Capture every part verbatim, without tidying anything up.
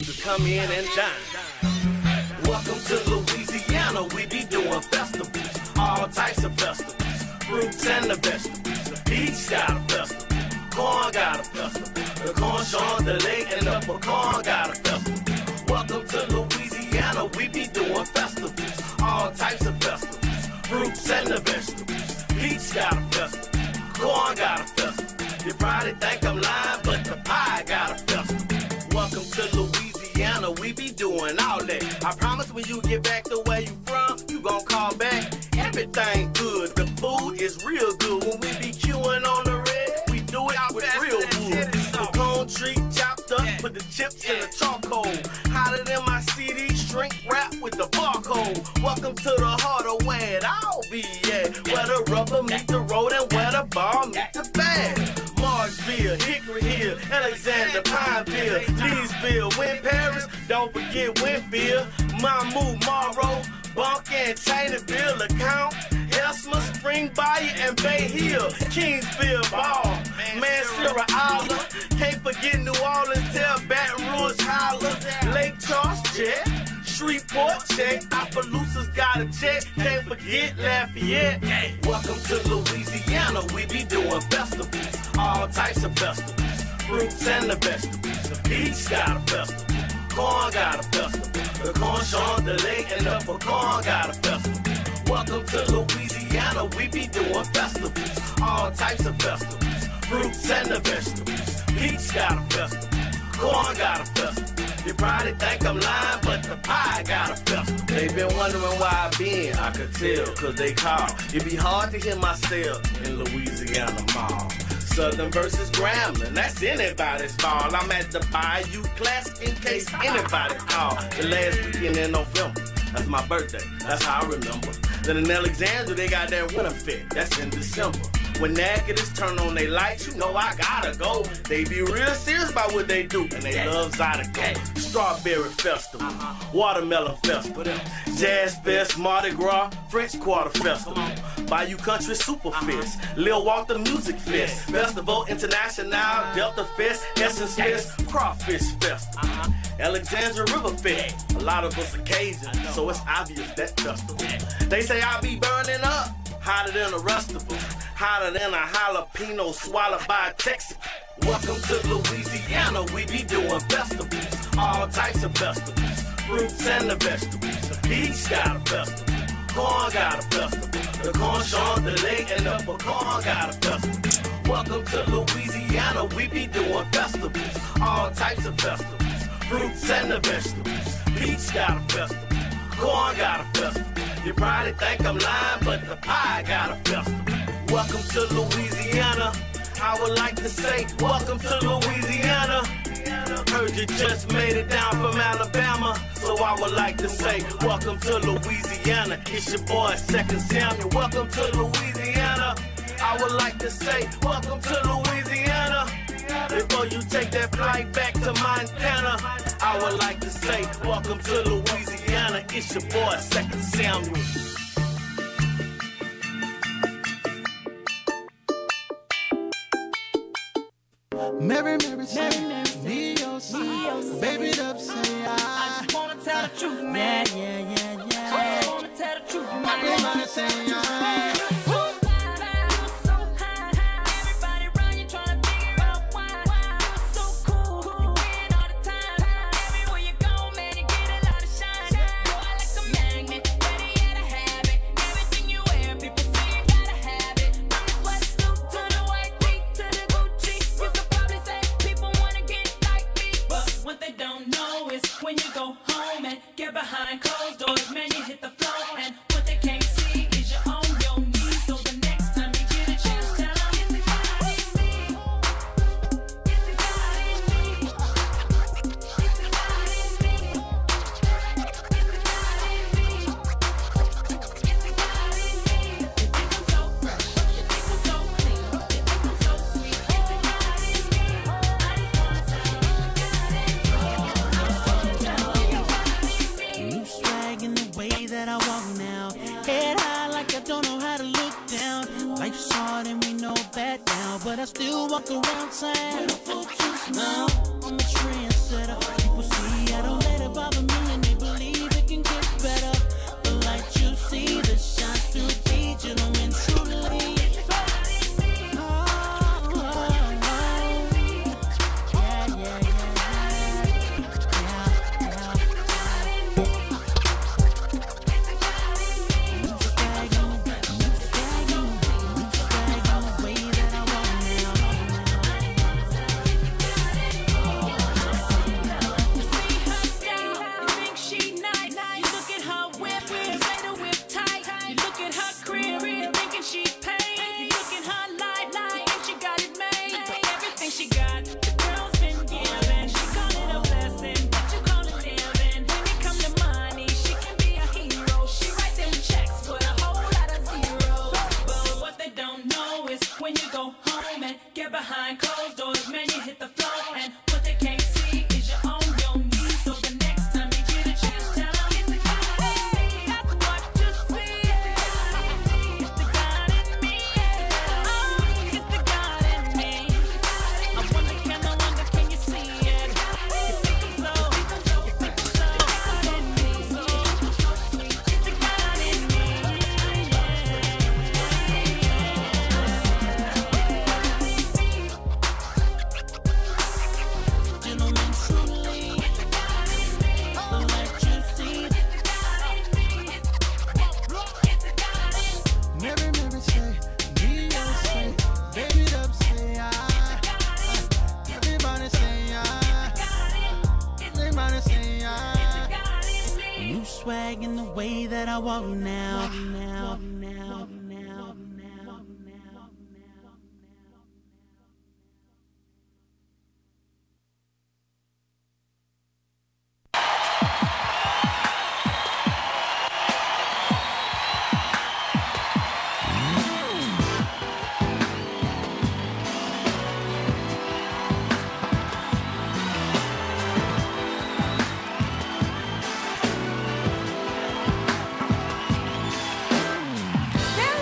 to come in and dine. Welcome to Louisiana, we be doing festivals, all types of festivals, fruits and the vegetables. The peach got a festival, corn got a festival, the corn chandelier and the pecan got a festival. Welcome to Louisiana, we be doing festivals, all types of festivals, fruits and the vegetables. Peach got a festival, corn got a festival. You probably think I'm lying, but the pie got a festival. Welcome to Louisiana, we be doing all that. I promise when you get back to where you from, you gon' call back. Everything good, the food is real good. When we be queuing on the red, we do it with real wood. Pecan tree chopped up, put the chips in the charcoal. Hotter than my C D, shrink wrap with the barcode. Welcome to the heart of where it all be at. Where the rubber meet the road and where the bar meet the bag. Marshville, Hickory Hill, Alexander, Pineville, Leesville, Win Paris, don't forget Winfield, Mamou, Morrow, Bunk and Cheneyville, LeCount, Elsma, Spring Bayou, and Bay Hill, Kingsville, Ball, Mansura, Isla, can't forget New Orleans, tell Baton Rouge, Holla, Lake Charles, check, Shreveport, check, Opelousas got a check, can't forget Lafayette. Welcome to Louisiana, we be doing festivals, all types of festivals, fruits and the vegetables. The peach got a festival, corn got a festival, the corn chandelier and the pecan got a festival. Welcome to Louisiana, we be doing festivals, all types of festivals, fruits and the vegetables. Peach got a festival, corn got a festival. You probably think I'm lying, but the pie got a festival. They been wondering where I been, I could tell, cause they call. It be hard to hear myself in Louisiana Mall. Southern versus Grambling, that's anybody's ball. I'm at the Bayou Classic in case anybody call. The last weekend in November, that's my birthday, that's how I remember. Then in Alexandria, they got that Winter Fit, that's in December. When Naggers turn on they lights, you know I gotta go. They be real serious about what they do, and they love Zydeco. Strawberry Festival, Watermelon Festival, Jazz Fest, Mardi Gras, French Quarter Festival, Bayou Country Super Fest, Lil Walter Music Fest, Festival International, Delta Fest, Essence Fest, Crawfish Festival, Alexandria River Fest. A lot of us are Cajun, so it's obvious that festival. They say I be burning up, hotter than a Rustable, hotter than a jalapeno swallowed by a Texan. Welcome to Louisiana, we be doing festivals, all types of festivals, fruits and the vegetables. The peach got a festival, corn got a festival, the corn chandelier and the pecan got a festival. Welcome to Louisiana, we be doing festivals, all types of festivals, fruits and the vegetables. Peach got a festival, corn got a festival. You probably think I'm lying, but the pie got a festival. Welcome to Louisiana, I would like to say, welcome to Louisiana. Heard you just made it down from Alabama, so I would like to say, welcome to Louisiana. It's your boy, Second Samuel. Welcome to Louisiana. I would like to say, welcome to Louisiana. Before you take that flight back to Montana, I would like to say, welcome to Louisiana. It's your boy, Second Samuel. Mary, Mary, say, Neo, say, baby, up, say, I, I just wanna tell the truth, man. Yeah, yeah, yeah, yeah. I just wanna tell the truth, man. Everybody say, I, when you go home and get behind closed doors, man, you hit the floor, and what they can't see is you're on your knees. So the next time you get a chance, tell them it's the God in me. It's the God in me. It's the God in me. It's the God in me. It's the God in me. You think I'm so fresh, you think I'm so clean, you think I'm so sweet. It's the God in me. I just wanna tell you, it's the God in me. new swag in the way that I walk now. Head high like I don't know how to look down. Life's hard and we know that now, but I still walk around saying, now I'm a trendsetter. People see I swag in the way that I walk now. Now, now, now, now, now. There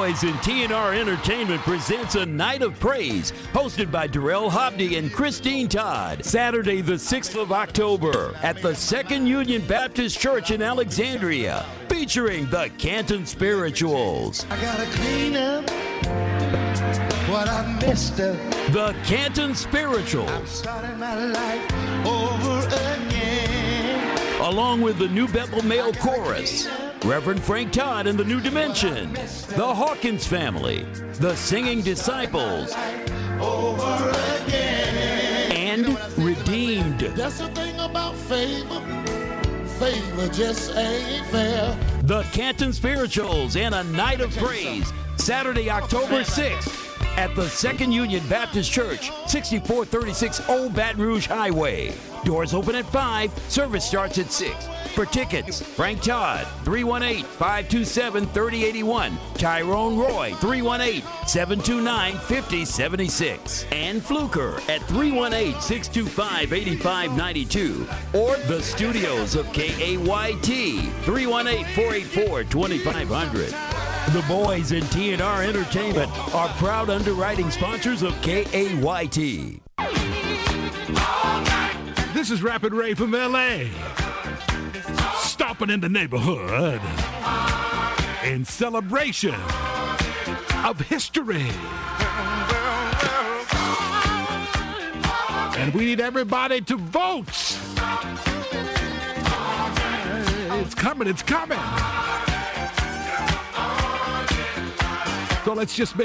boys in T N R Entertainment presents a Night of Praise, hosted by Darrell Hobney and Christine Todd, Saturday the sixth of October at the Second Union Baptist Church in Alexandria, featuring the Canton Spirituals. I gotta clean up what I messed up. The Canton Spirituals. I'm starting my life over again. Along with the New Bethel Male Chorus, Reverend Frank Todd and the New Dimension, the Hawkins Family, the Singing Disciples, Over again. and Redeemed. That's the thing about favor. Favor just ain't fair. The Canton Spirituals and a Night of Praise, Saturday, October sixth at the Second Union Baptist Church, sixty-four thirty-six Old Baton Rouge Highway. Doors open at five, service starts at six. For tickets, Frank Todd, three one eight, five two seven, three oh eight one. Tyrone Roy, three one eight, seven two nine, five oh seven six. And Fluker at three one eight, six two five, eight five nine two. Or the studios of K A Y T, three one eight, four eight four, two five zero zero. The boys in T N R Entertainment are proud underwriting sponsors of K A Y T. This is Rapid Ray from L A, stomping in the neighborhood in celebration of history. And we need everybody to vote. It's coming, it's coming. So let's just make